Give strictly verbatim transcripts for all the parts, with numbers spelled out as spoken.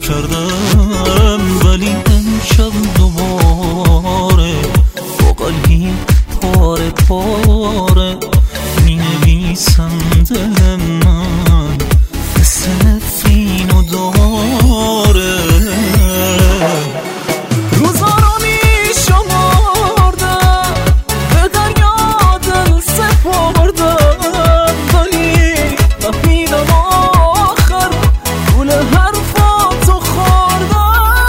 کردم، ولی امشب دوباره با قلبی پاره پاره می نویسم دل من مثل نفرین و داره. روزا رو می شماردم، به دریا دل سپردم، ولی نفیدم آخر گل حرفاتو خوردم.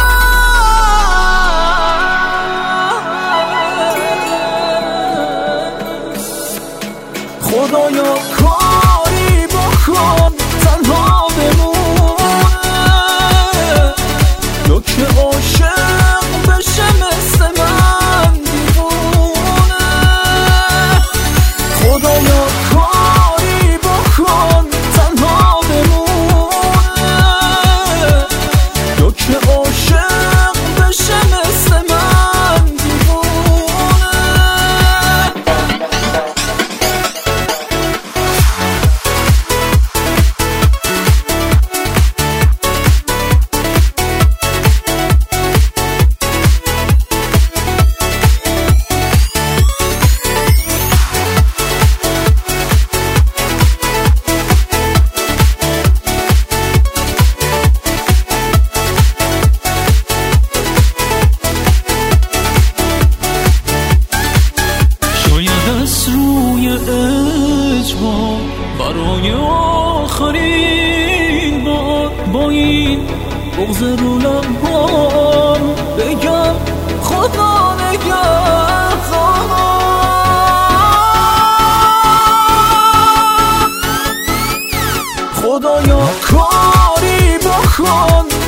خدایا کاری بکن تنها بمونه، یا که عاشق بشه مثل من دیوونه. خدایا کاری بکن تنها بمونه، یا که عاشق بشه مثل من دیوونه. روی اجبار برای آخرین بار با این بغض رو لبام بگم خدا نگهدار. خدایا کاری بکن